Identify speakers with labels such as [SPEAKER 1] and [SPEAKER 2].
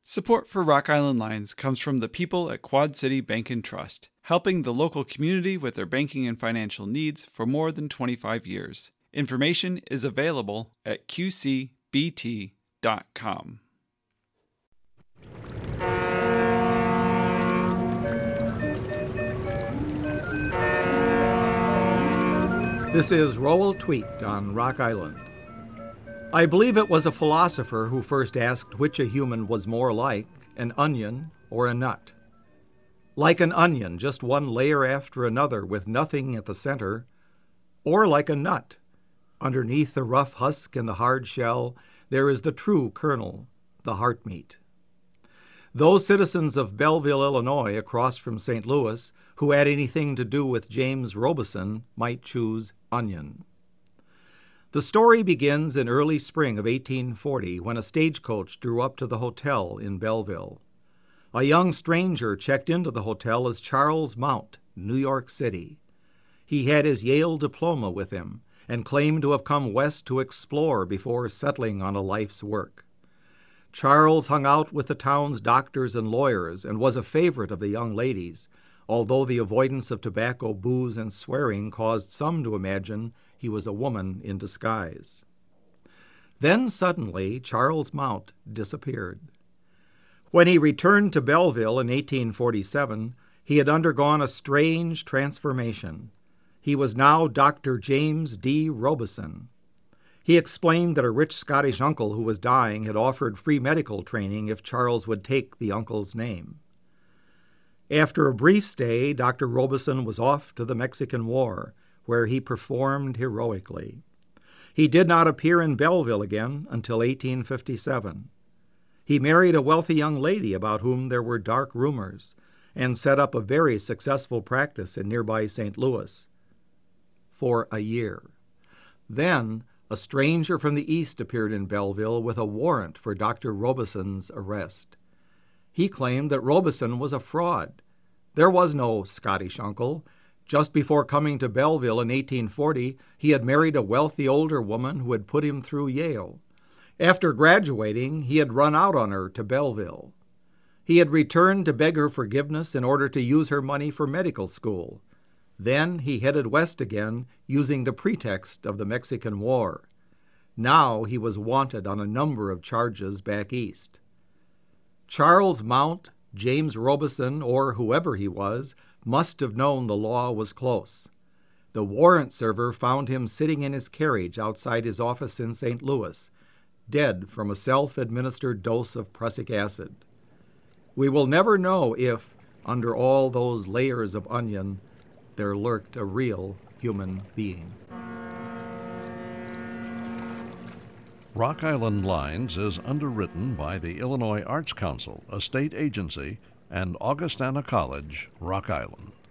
[SPEAKER 1] Support for Rock Island Lines comes from the people at Quad City Bank and Trust, helping the local community with their banking and financial needs for more than 25 years. Information is available at qcbt.com.
[SPEAKER 2] This is Roald Tweet on Rock Island. I believe it was a philosopher who first asked which a human was more like, an onion or a nut. Like an onion, just one layer after another with nothing at the center, or like a nut. Underneath the rough husk and the hard shell, there is the true kernel, the heart meat. Those citizens of Belleville, Illinois, across from St. Louis, who had anything to do with James Robeson might choose onion. The story begins in early spring of 1840 when a stagecoach drew up to the hotel in Belleville. A young stranger checked into the hotel as Charles Mount, New York City. He had his Yale diploma with him and claimed to have come west to explore before settling on a life's work. Charles hung out with the town's doctors and lawyers and was a favorite of the young ladies, although the avoidance of tobacco, booze, and swearing caused some to imagine he was a woman in disguise. Then suddenly Charles Mount disappeared. When he returned to Belleville in 1847, he had undergone a strange transformation. He was now Dr. James D. Robeson. He explained that a rich Scottish uncle who was dying had offered free medical training if Charles would take the uncle's name. After a brief stay, Dr. Robeson was off to the Mexican War, where he performed heroically. He did not appear in Belleville again until 1857. He married a wealthy young lady about whom there were dark rumors, and set up a very successful practice in nearby St. Louis for a year. Then a stranger from the East appeared in Belleville with a warrant for Dr. Robeson's arrest. He claimed that Robeson was a fraud. There was no Scottish uncle. Just before coming to Belleville in 1840, he had married a wealthy older woman who had put him through Yale. After graduating, he had run out on her to Belleville. He had returned to beg her forgiveness in order to use her money for medical school. Then he headed west again, using the pretext of the Mexican War. Now he was wanted on a number of charges back east. Charles Mount, James Robeson, or whoever he was, must have known the law was close. The warrant server found him sitting in his carriage outside his office in St. Louis, dead from a self-administered dose of prussic acid. We will never know if, under all those layers of onion, there lurked a real human being.
[SPEAKER 3] Rock Island Lines is underwritten by the Illinois Arts Council, a state agency, and Augustana College, Rock Island.